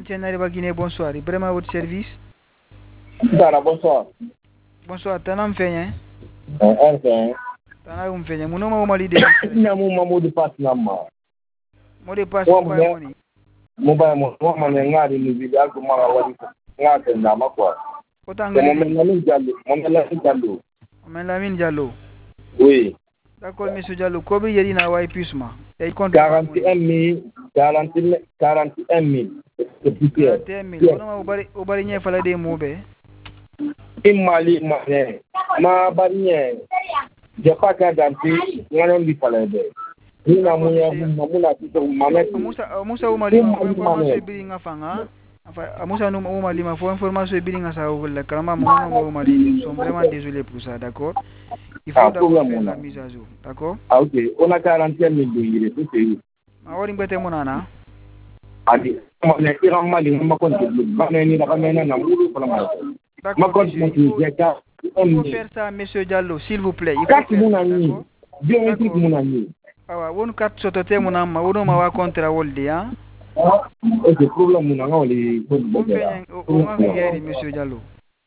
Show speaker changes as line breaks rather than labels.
Antianariba Guinée, bonsoir. Vraiment votre service.
Dara, bonsoir.
Bonsoir, Tanam Feyen.
Enfin.
Tanam Feyen. Mon nom est Omali de
Namu mamu de passe nama.
Mo de passe mobile money.
Mobile money. Moi, je ngari ni video ko mara wali. Ngate ndama kwa.
Otanga ni. Lamine Diallo.
Oui.
D'accord, monsieur Diallo. Combien y a na wai pisma?
41 000. 41 000.
41 000. On va rien faire des mots.
Mali, ma barrière. Je pas qu'à danser, on lui fallait. Nina muya mamuna tito mamet.
Musa umali ma information bilinga fanga. Enfin, Musa no umali ma information bilinga sa wala karama mo umali. Nous sommes vraiment désolés pour ça, d'accord? Il faut d'abord faire la mise à jour, d'accord?
Ah ok, on a 41 000 dollars, tout c'est.
Ma wari ngwete monana.
Adi, ma ne kira mali ma konti ba ne ni da ba ne na mulu pour ma.
D'accord, il faut faire ça, monsieur Diallo, s'il vous plaît. Il faut faire ça, d'accord?
Biométrique mon ami.
Ah, on carte sotote mon amma, on ma wa contre wolde, hein?
Ok, problème mon ami, on les.
On fait un, on va monsieur Diallo.